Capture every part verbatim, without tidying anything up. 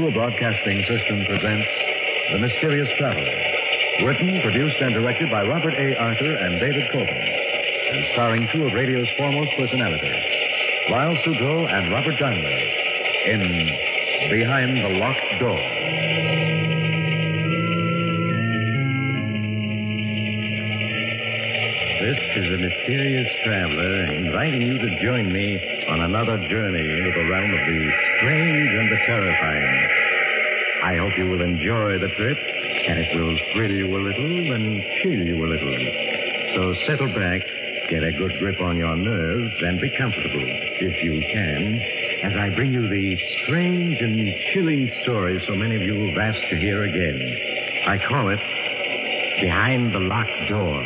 Mutual Broadcasting System presents The Mysterious Traveler. Written, produced, and directed by Robert A. Arthur and David Coben. And starring two of radio's foremost personalities, Lyle Sudrow and Robert Darnley, in Behind the Locked Door. This is the Mysterious Traveler, inviting you to join me on another journey into the realm of the strange and the terrifying. I hope you will enjoy the trip, and it will thrill you a little and chill you a little. So settle back, get a good grip on your nerves, and be comfortable, if you can, as I bring you the strange and chilling stories so many of you have asked to hear again. I call it Behind the Locked Door.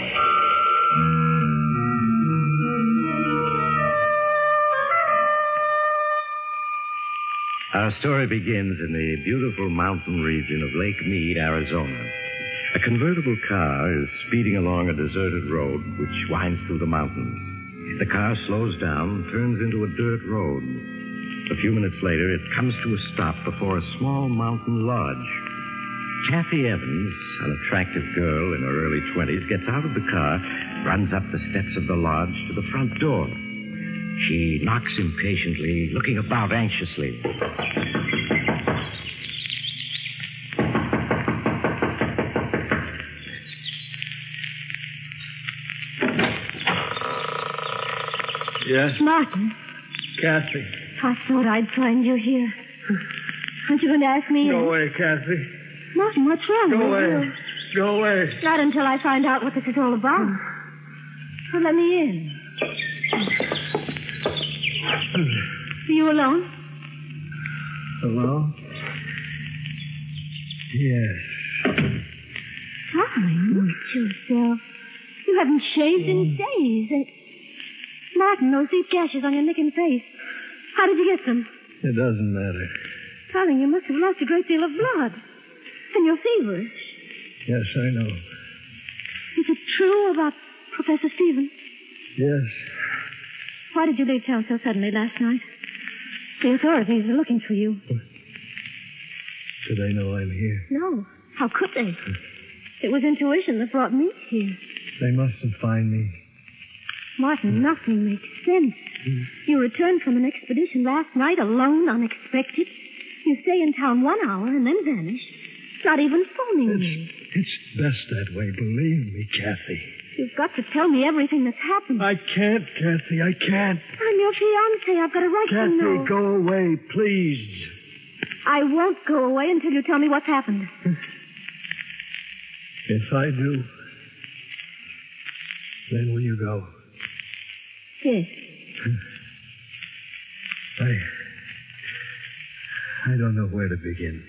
Our story begins in the beautiful mountain region of Lake Mead, Arizona. A convertible car is speeding along a deserted road which winds through the mountains. The car slows down, turns into a dirt road. A few minutes later, it comes to a stop before a small mountain lodge. Kathy Evans, an attractive girl in her early twenties, gets out of the car, runs up the steps of the lodge to the front door. She knocks impatiently, looking about anxiously. Yes? Martin. Kathy. I thought I'd find you here. Aren't you going to ask me? Go in? away, Kathy. Martin, what's wrong Go with away. you? Go away. Not until I find out what this is all about. Well, let me in. Are you alone? Hello? Yes. Darling, look at yourself. You haven't shaved in days. And... Martin, those deep gashes on your neck and face. How did you get them? It doesn't matter. Darling, you must have lost a great deal of blood. And you're feverish. Yes, I know. Is it true about Professor Stevens? Yes. Why did you leave town so suddenly last night? The authorities are looking for you. Do they know I'm here? No. How could they? It was intuition that brought me here. They mustn't find me. Martin, nothing makes sense. Hmm. You returned from an expedition last night alone, unexpected. You stay in town one hour and then vanish. Not even phoning It's, me. it's best that way, believe me, Kathy. You've got to tell me everything that's happened. I can't, Kathy, I can't. I'm your fiancé. I've got a right Kathy, to know. go away, please. I won't go away until you tell me what's happened. If I do, then will you go? Yes. I... I don't know where to begin.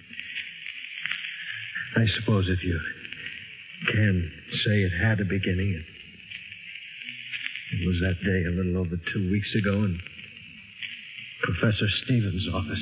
I suppose if you can say it had a beginning, it, it was that day a little over two weeks ago in Professor Stevens' office.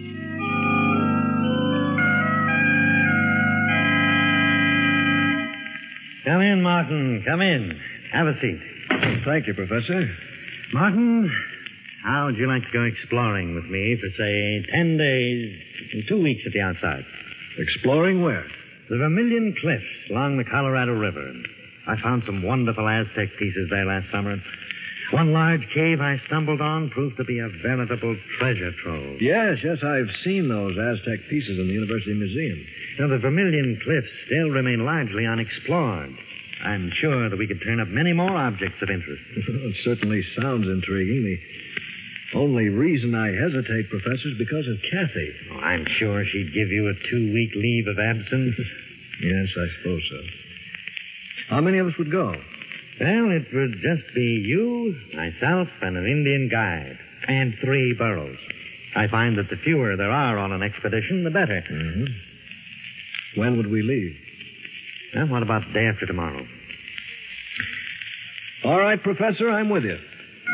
Come in, Martin. Come in. Have a seat. Thank you, Professor. Martin, how would you like to go exploring with me for, say, ten days, two weeks at the outside? Exploring where? The Vermilion Cliffs along the Colorado River. I found some wonderful Aztec pieces there last summer. One large cave I stumbled on proved to be a veritable treasure trove. Yes, yes, I've seen those Aztec pieces in the University Museum. Now, the Vermilion Cliffs still remain largely unexplored. I'm sure that we could turn up many more objects of interest. It certainly sounds intriguing. The only reason I hesitate, Professor, is because of Kathy. Oh, I'm sure she'd give you a two-week leave of absence. Yes, I suppose so. How many of us would go? Well, it would just be you, myself, and an Indian guide. And three burros. I find that the fewer there are on an expedition, the better. Mm-hmm. When would we leave? Well, what about the day after tomorrow? All right, Professor, I'm with you.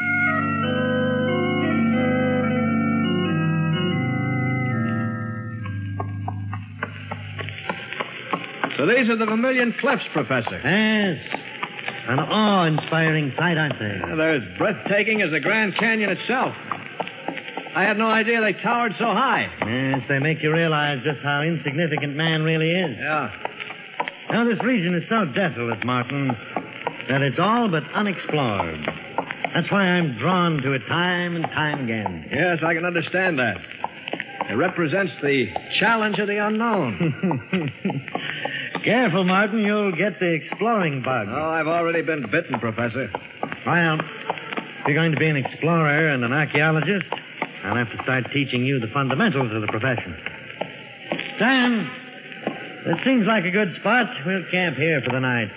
So these are the Vermilion Cliffs, Professor. Yes. An awe-inspiring sight, aren't they? Yeah, they're as breathtaking as the Grand Canyon itself. I had no idea they towered so high. Yes, they make you realize just how insignificant man really is. Yeah. Now, this region is so desolate, Martin, that it's all but unexplored. That's why I'm drawn to it time and time again. Yes, I can understand that. It represents the challenge of the unknown. Careful, Martin. You'll get the exploring bug. Oh, I've already been bitten, Professor. Well, if you're going to be an explorer and an archaeologist, I'll have to start teaching you the fundamentals of the profession. Sam, it seems like a good spot. We'll camp here for the night.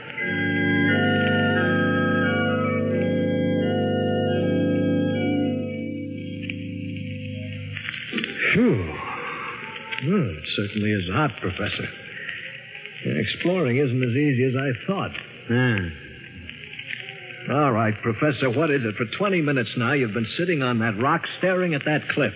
Phew. Well, it certainly is hot, Professor. Exploring isn't as easy as I thought. Ah. All right, Professor, what is it? For twenty minutes now, you've been sitting on that rock staring at that cliff.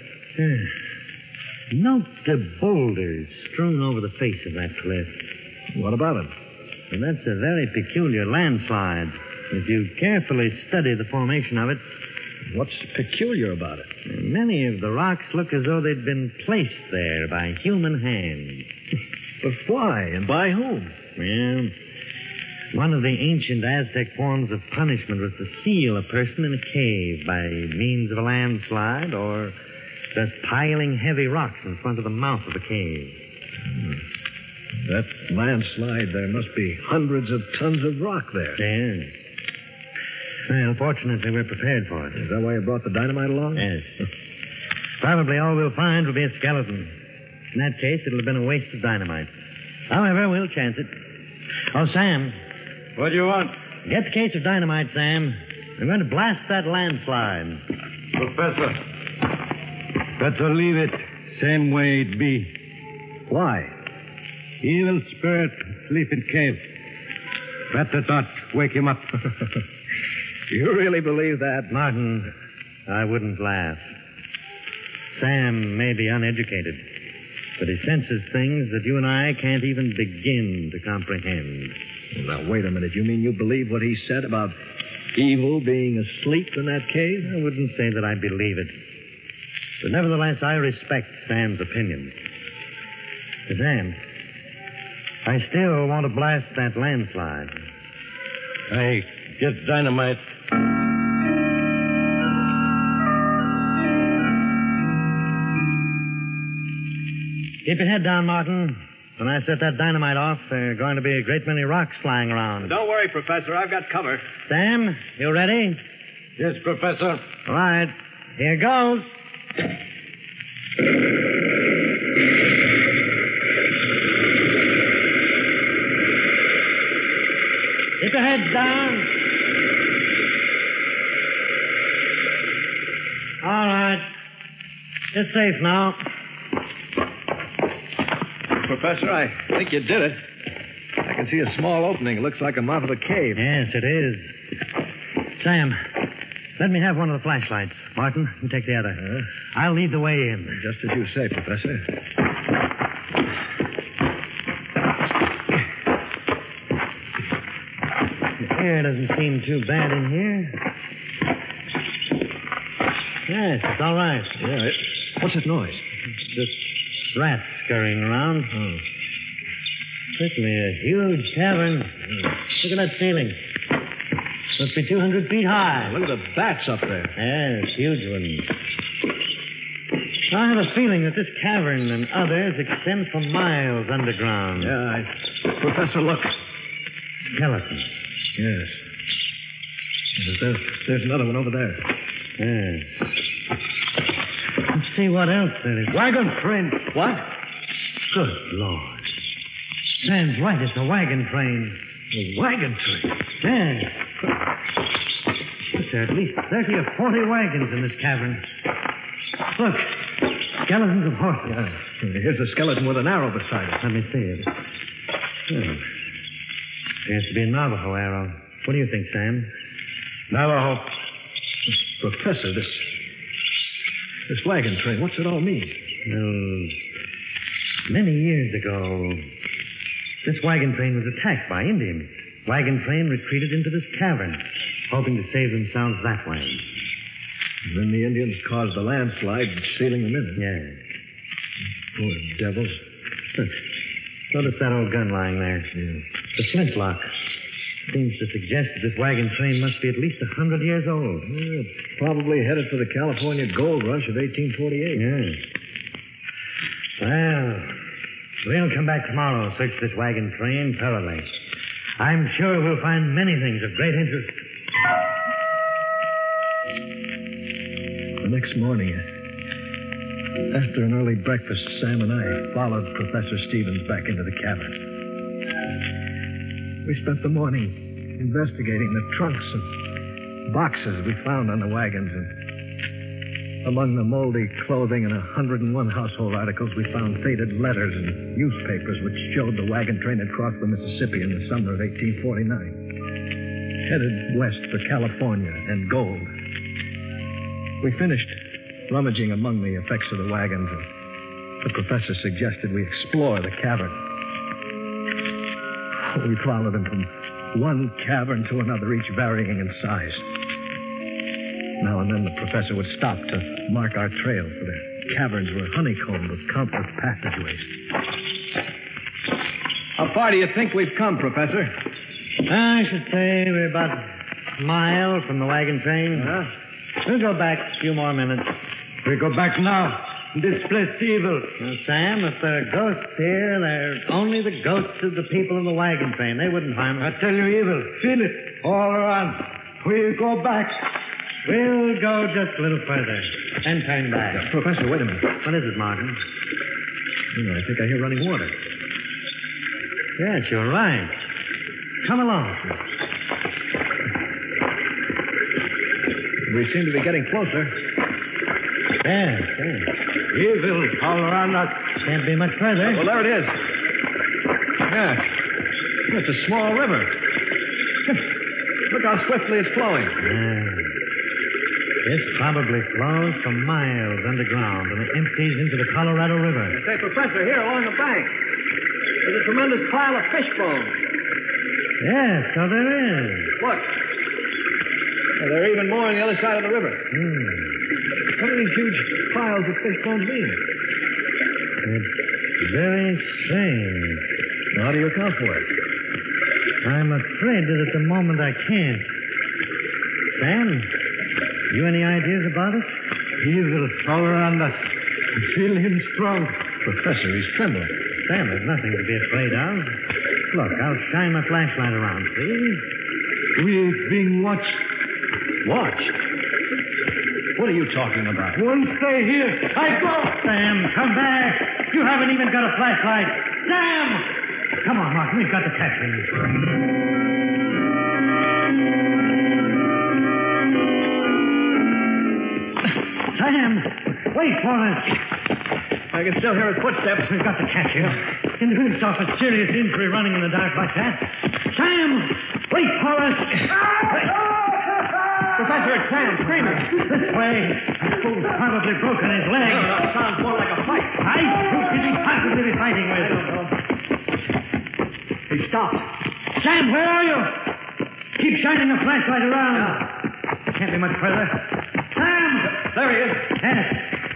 Note the boulders strewn over the face of that cliff. What about them? And that's a very peculiar landslide. If you carefully study the formation of it, What's peculiar about it? many of the rocks look as though they'd been placed there by human hands. But why and by whom? Well, one of the ancient Aztec forms of punishment was to seal a person in a cave by means of a landslide or just piling heavy rocks in front of the mouth of the cave. Hmm. That landslide, there must be hundreds of tons of rock there. Yes. Well, fortunately, we're prepared for it. Is that why you brought the dynamite along? Yes. Probably all we'll find will be a skeleton. In that case, it'll have been a waste of dynamite. However, we'll chance it. Oh, Sam. What do you want? Get the case of dynamite, Sam. I'm going to blast that landslide. Professor, better leave it same way it be. Why? Evil spirit sleep in cave. Better not wake him up. You really believe that? Martin, I wouldn't laugh. Sam may be uneducated, but he senses things that you and I can't even begin to comprehend. Now, wait a minute. You mean you believe what he said about evil being asleep in that cave? I wouldn't say that I believe it. But nevertheless, I respect Sam's opinion. Sam, I still want to blast that landslide. I get dynamite. Keep your head down, Martin. When I set that dynamite off, there are going to be a great many rocks flying around. Don't worry, Professor. I've got cover. Sam, you ready? Yes, Professor. All right. Here goes. Keep your heads down. All right. It's safe now. Professor, I think you did it. I can see a small opening. It looks like the mouth of a cave. Yes, it is. Sam, let me have one of the flashlights. Martin, you take the other. Uh, I'll lead the way in. just as you say, Professor. The air doesn't seem too bad in here. Yes, it's all right. Yeah, it, what's that noise? Just rats scurrying around. Oh. Certainly a huge cavern. Look at that ceiling. Must be two hundred feet high. Look at the bats up there. Yes, huge ones. I have a feeling that this cavern and others extend for miles underground. Yeah, I... Professor, look. Skeleton. Yes. There's, there's another one over there. Yes. Let's see what else there is. Wagon train. What? Good Lord. Sam's right. It's a wagon train. A wagon train? Yes. There are at least thirty or forty wagons in this cavern. Look. Skeletons of horses. Yeah. Here's a skeleton with an arrow beside it. Let me see it. Hmm. Appears to be a Navajo arrow. What do you think, Sam? Navajo. Professor, this... This wagon train, what's it all mean? Well, many years ago, this wagon train was attacked by Indians. Wagon train retreated into this cavern, hoping to save themselves that way. Then the Indians caused a landslide, sealing them in. Yeah. Poor devils. Notice that old gun lying there. Yeah. The flintlock. Seems to suggest that this wagon train must be at least a hundred years old. Yeah, probably headed for the California gold rush of eighteen forty-eight. Yeah. Well, we'll come back tomorrow and search this wagon train thoroughly. I'm sure we'll find many things of great interest. The next morning, after an early breakfast, Sam and I followed Professor Stevens back into the cabin. We spent the morning investigating the trunks and boxes we found on the wagons. And among the moldy clothing and one hundred one household articles, we found faded letters and newspapers which showed the wagon train had crossed the Mississippi in the summer of eighteen forty-nine, headed west for California and gold. We finished rummaging among the effects of the wagons, and the professor suggested we explore the cavern. We followed him from one cavern to another, each varying in size. Now and then the professor would stop to mark our trail, for the caverns were honeycombed with countless passageways. How far do you think we've come, Professor? I should say we're about a mile from the wagon train. Huh? We'll go back a few more minutes. We go back now. This place is evil. Now, Sam, if there are ghosts here, they're only the ghosts of the people in the wagon train. They wouldn't harm us. I tell you, evil. Feel it. All around. We'll go back. We'll go just a little further and turn back. Uh, Professor, wait a minute. What is it, Martin? Oh, I think I hear running water. Yes, you're right. Come along. We seem to be getting closer. Yes, yes. Evil all around us. Can't be much further. Well, there it is. Yeah. It's a small river. Look how swiftly it's flowing. Yeah. This probably flows for miles underground and it empties into the Colorado River. Say, Professor, here along the bank, there's a tremendous pile of fish bones. Yes, so there is. Look. Well, there are even more on the other side of the river. Hmm. What do these huge piles of fish bones mean? It's very strange. How do you account for it? I'm afraid that at the moment I can't. Sam, you any ideas about it? Evil all around us. Feel him strong. Professor, he's trembling. Sam, there's nothing to be afraid of. Look, I'll shine my flashlight around, see? We're being watched. Watched? What are you talking about? Won't stay here. I go. Sam, come back. You haven't even got a flashlight. Sam! Come on, Martin. We've got to catch him. Sam! Wait for us. I can still hear his footsteps. We've got to catch him. Can you suffer serious injury running in the dark like that? Sam! Wait for us. Professor, it's Sam screaming. This way. That fool's probably broken his leg. No, no, it sounds more like a fight. Fight? Who could he possibly be fighting with? I don't know. He stopped. Sam, where are you? Keep shining the flashlight around. Can't be much further. Sam! There he is. Yes.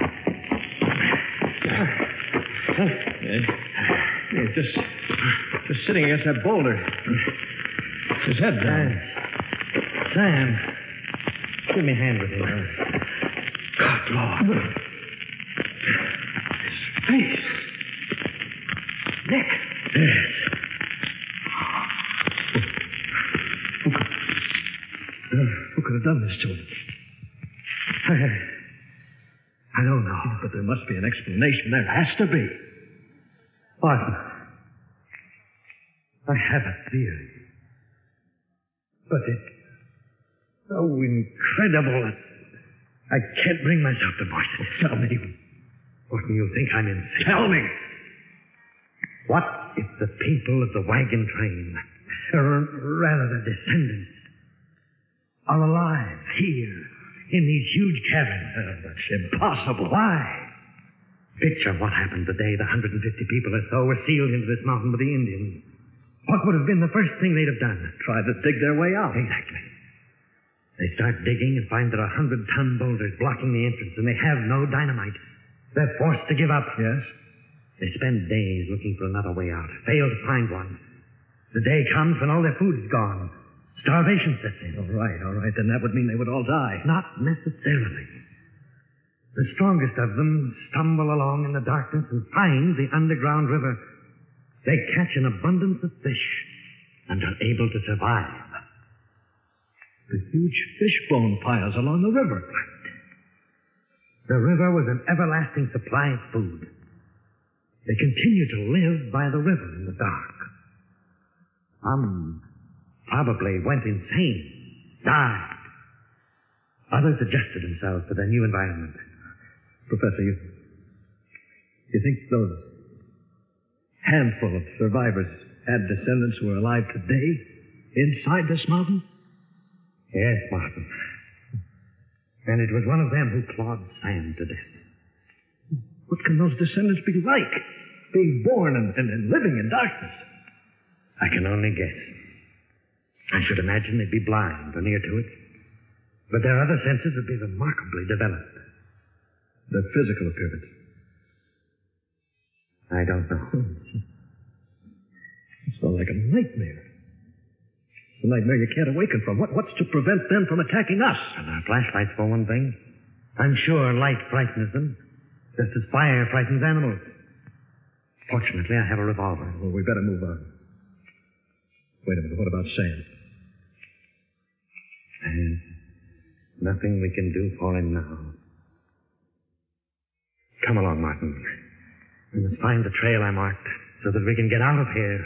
He's just, just sitting against that boulder. His head down. Sam, give me a hand with him. God, Lord. His face. Neck. Yes. Who could, who could have done this to him? I don't know. But there must be an explanation. There has to be. Martin, I have a theory. But it's so incredible that I can't bring myself to voice it. Tell me. Or do you think I'm insane? Tell me. What if the people of the wagon train, or rather the descendants, are alive here in these huge caverns? Uh, that's impossible. Why? Picture what happened the day the one hundred fifty people or so were sealed into this mountain with the Indians. What would have been the first thing they'd have done? Tried to dig their way out. Exactly. They start digging and find there are hundred-ton boulders blocking the entrance, and they have no dynamite. They're forced to give up. Yes? They spend days looking for another way out, fail to find one. The day comes when all their food is gone. Starvation sets in. All right, all right. Then that would mean they would all die. Not necessarily. The strongest of them stumble along in the darkness and find the underground river. They catch an abundance of fish and are able to survive. The huge fish bone piles along the river. Right. The river was an everlasting supply of food. They continue to live by the river in the dark. Some probably went insane, died. Others adjusted themselves to their new environment. Professor, you, you think those handful of survivors had descendants who are alive today inside this mountain? Yes, Martin. And it was one of them who clawed Sam to death. What can those descendants be like? Being born and, and, and living in darkness. I can only guess. I should imagine they'd be blind or near to it. But their other senses would be remarkably developed. Their physical appearance? I don't know. It's all like a nightmare. It's a nightmare you can't awaken from. What, what's to prevent them from attacking us? And our flashlights, for one thing. I'm sure light frightens them, just as fire frightens animals. Fortunately, I have a revolver. Well, we better move on. Wait a minute. What about Sam? There's nothing we can do for him now. Come along, Martin. We must find the trail I marked so that we can get out of here.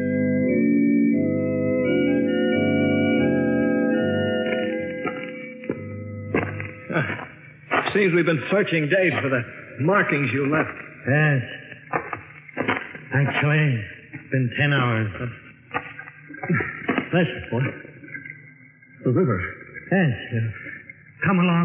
Ah, seems we've been searching days for the markings you left. Yes. Actually, it's been ten hours. Listen, what? The river. Yes. Come along.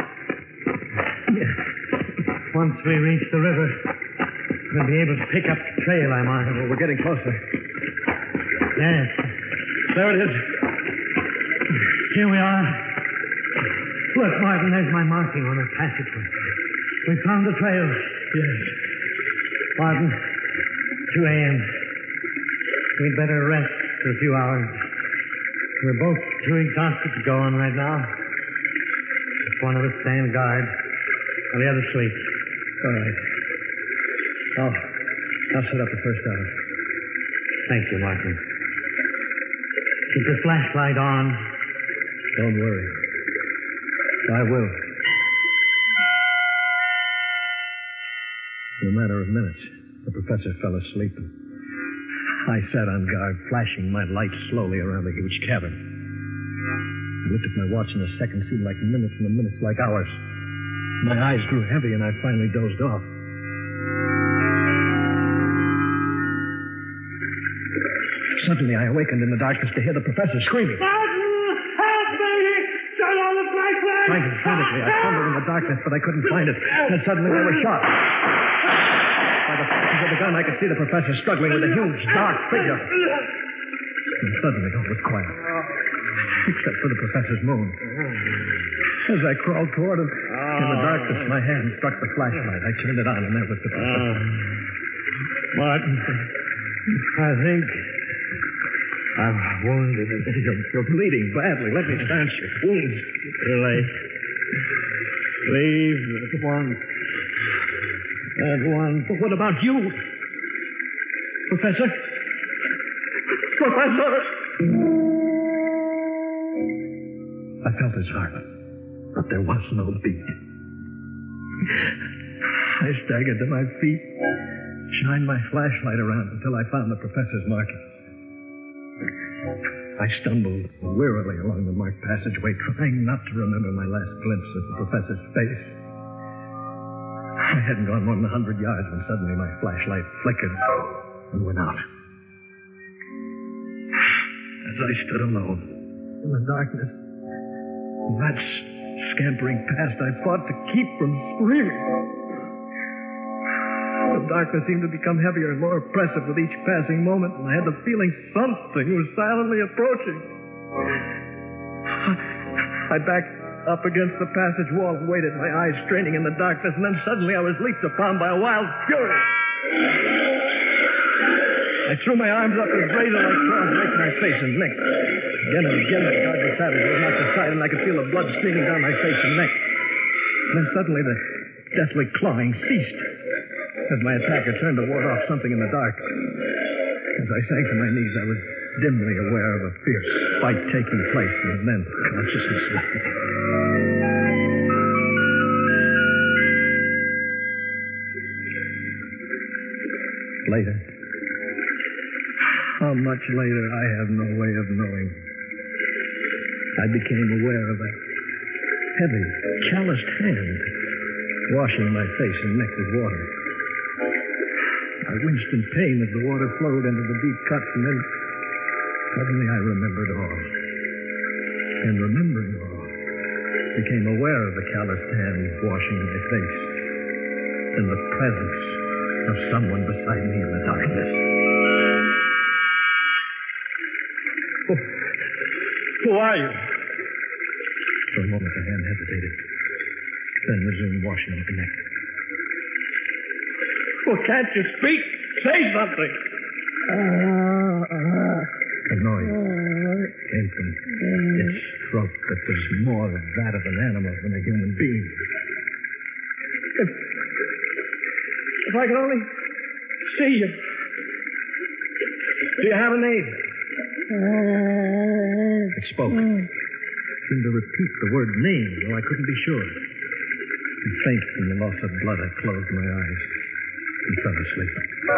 Once we reach the river, we'll be able to pick up the trail I marked. Well, we're getting closer. Yes. There it is. Here we are. Look, Martin, there's my marking on the passageway. We found the trail. Yes. Martin, two a.m. We'd better rest for a few hours. We're both too exhausted to go on right now. If one of us stand guard, and the other sleep. All right. I'll, I'll set up the first hour. Thank you, Martin. Keep the flashlight on. Don't worry. I will. In a matter of minutes, the professor fell asleep. I sat on guard, flashing my light slowly around the huge cabin. I looked at my watch, and the seconds seemed like minutes, and the minutes like hours. My eyes grew heavy, and I finally dozed off. Suddenly, I awakened in the darkness to hear the professor screaming. Martin, help me! Turn on the flashlight! Frightened frantically, I fumbled in the darkness, but I couldn't find it. And suddenly, I was shot. By the flashes of the gun, I could see the professor struggling with a huge, dark figure. And suddenly, all was quiet, except for the professor's moan. As I crawled toward him, in the darkness, my hand struck the flashlight. I turned it on, and there was the professor. Uh, Martin, I think I'm wounded. You're, you're bleeding badly. Let me stanch your wounds. Too late. Leave at once. At once. But what about you? Professor? Professor! I felt his heart, but there was no beat. I staggered to my feet, shined my flashlight around until I found the professor's markings. I stumbled wearily along the marked passageway, trying not to remember my last glimpse of the professor's face. I hadn't gone more than a hundred yards when suddenly my flashlight flickered and went out. As I stood alone in the darkness, that scampering past, I fought to keep from screaming. The darkness seemed to become heavier and more oppressive with each passing moment, and I had the feeling something was silently approaching. I I backed up against the passage wall and waited, my eyes straining in the darkness, and then suddenly I was leaped upon by a wild fury. I threw my arms up as razor-like claws raked my face and neck. Again and again, the guard was savage. I was knocked aside, and I could feel the blood streaming down my face and neck. And then suddenly, the deathly clawing ceased as my attacker turned to ward off something in the dark. As I sank to my knees, I was dimly aware of a fierce fight taking place, and then consciousness left me. Later. How much later, I have no way of knowing. I became aware of a heavy, calloused hand washing my face and neck with water. I winced in pain as the water flowed into the deep cuts, and then suddenly I remembered all. And remembering all, became aware of the calloused hand washing my face and the presence of someone beside me in the darkness. Oh, who are you? For a moment, the hand hesitated, then resumed washing of the neck. Well, can't you speak? Say something. A noise came from its throat that was more that of an animal than a human being. If, if I could only see you. Do you have a name? It spoke. It seemed to repeat the word name, though I couldn't be sure. And faint from the loss of blood, I closed my eyes and fell asleep.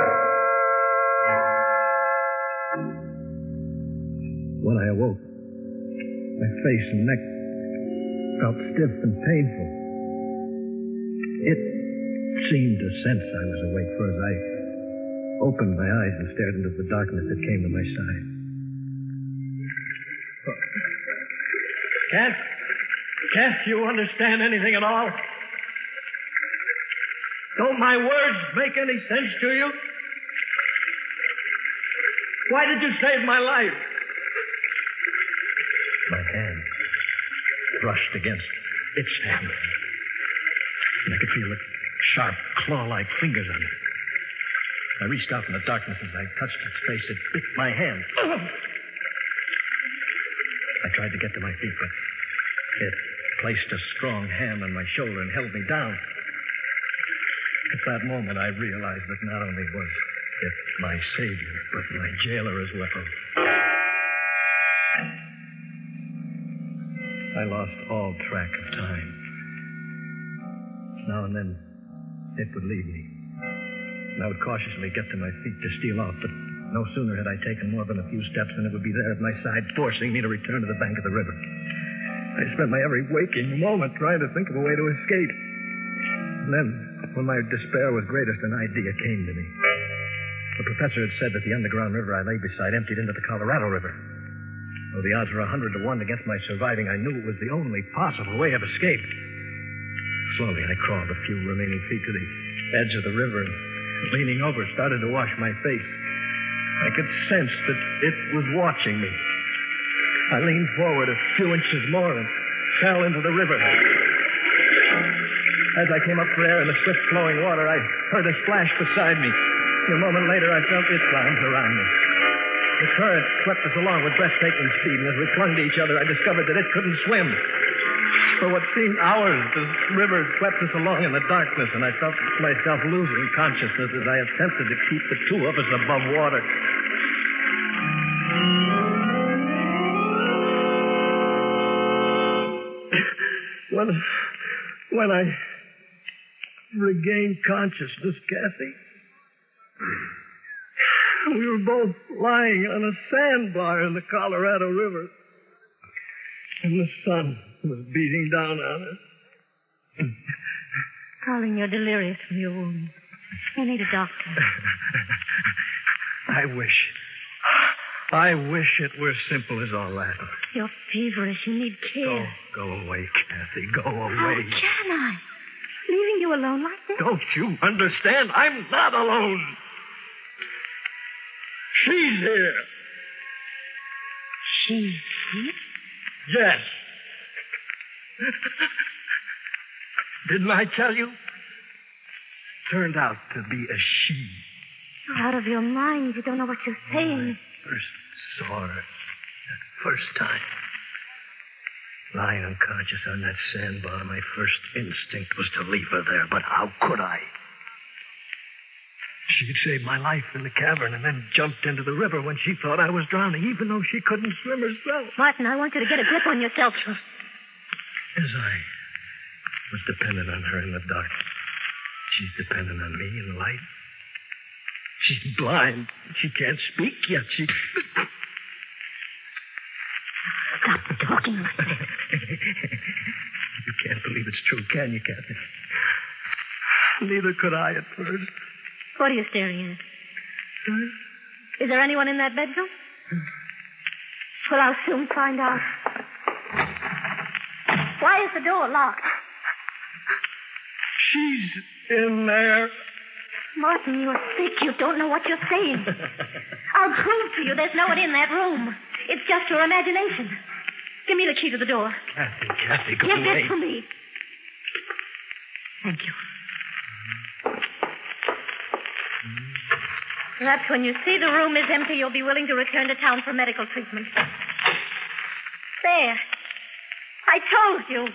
When I awoke, my face and neck felt stiff and painful. It seemed to sense I was awake, for as I opened my eyes and stared into the darkness, it came to my side. Can't, can't you understand anything at all? Don't my words make any sense to you? Why did you save my life? My hand brushed against its hand, and I could feel the sharp, claw-like fingers on it. I reached out in the darkness. As I touched its face, it bit my hand. I tried to get to my feet, but it placed a strong hand on my shoulder and held me down. At that moment, I realized that not only was it my savior, but my jailer as well. I lost all track of time. Now and then, it would leave me. And I would cautiously get to my feet to steal off, but no sooner had I taken more than a few steps than it would be there at my side, forcing me to return to the bank of the river. I spent my every waking moment trying to think of a way to escape. And then, when my despair was greatest, an idea came to me. The professor had said that the underground river I lay beside emptied into the Colorado River. Though the odds were a hundred to one against my surviving, I knew it was the only possible way of escape. Slowly, I crawled a few remaining feet to the edge of the river and, leaning over, started to wash my face. I could sense that it was watching me. I leaned forward a few inches more and fell into the river. As I came up for air in the swift-flowing water, I heard a splash beside me. A moment later, I felt its arms around me. The current swept us along with breathtaking speed, and as we clung to each other, I discovered that it couldn't swim. For what seemed hours, the river swept us along in the darkness, and I felt myself losing consciousness as I attempted to keep the two of us above water. When, when I regained consciousness, Kathy, we were both lying on a sandbar in the Colorado River, and the sun was beating down on us. Darling, you're delirious from your wound. You need a doctor. I wish. I wish it were simple as all that. You're feverish. You need care. Go, go away, Kathy. Go away. How can I? Leaving you alone like this? Don't you understand? I'm not alone. She's here. She's here? Yes. Didn't I tell you? Turned out to be a she. You're out of your mind. You don't know what you're saying. I first saw her that first time. Lying unconscious on that sandbar, my first instinct was to leave her there, but how could I? She had saved my life in the cavern and then jumped into the river when she thought I was drowning, even though she couldn't swim herself. Martin, I want you to get a grip on yourself. As I was dependent on her in the dark, she's dependent on me in the light. She's blind. She can't speak yet. She... Stop talking like that. You can't believe it's true, can you, Kathy? Neither could I at first. What are you staring at? Huh? Is there anyone in that bedroom? Well, I'll soon find out. Why is the door locked? She's in there. Martin, you're sick. You don't know what you're saying. I'll prove to you there's no one in that room. It's just your imagination. Give me the key to the door. Kathy, Kathy, go Give away. it to me. Thank you. Perhaps when you see the room is empty, you'll be willing to return to town for medical treatment. There. I told you.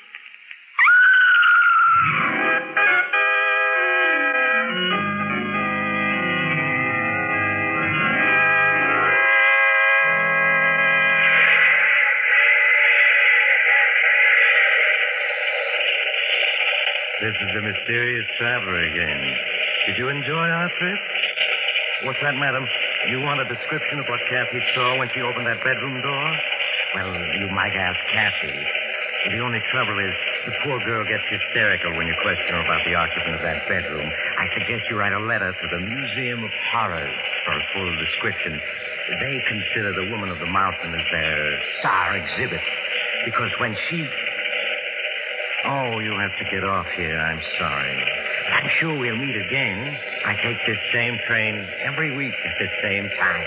This is the mysterious traveler again. Did you enjoy our trip? What's that, madam? You want a description of what Kathy saw when she opened that bedroom door? Well, you might ask Kathy. The only trouble is the poor girl gets hysterical when you question her about the occupant of that bedroom. I suggest you write a letter to the Museum of Horrors for a full description. They consider the Woman of the Mountain as their star exhibit. Because when she... Oh, you have to get off here. I'm sorry. I'm sure we'll meet again. I take this same train every week at this same time.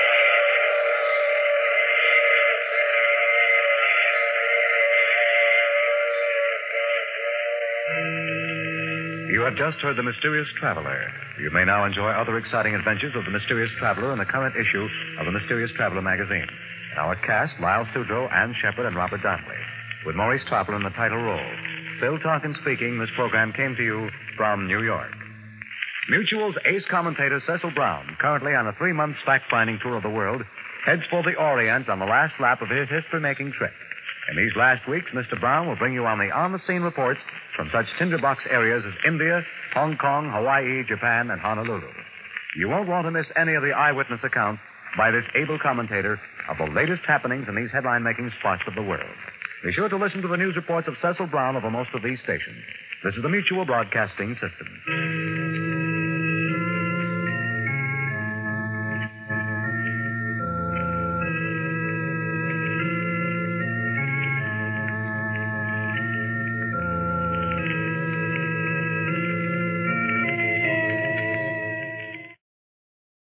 You have just heard The Mysterious Traveler. You may now enjoy other exciting adventures of The Mysterious Traveler in the current issue of The Mysterious Traveler magazine. Our cast, Lyle Sudrow, Ann Shepard, and Robert Donnelly, with Maurice Topper in the title role. Phil Tarkin speaking. This program came to you from New York. Mutual's ace commentator Cecil Brown, currently on a three-month fact-finding tour of the world, heads for the Orient on the last lap of his history-making trip. In these last weeks, Mister Brown will bring you on the on-the-scene reports from such tinderbox areas as India, Hong Kong, Hawaii, Japan, and Honolulu. You won't want to miss any of the eyewitness accounts by this able commentator of the latest happenings in these headline-making spots of the world. Be sure to listen to the news reports of Cecil Brown over most of these stations. This is the Mutual Broadcasting System.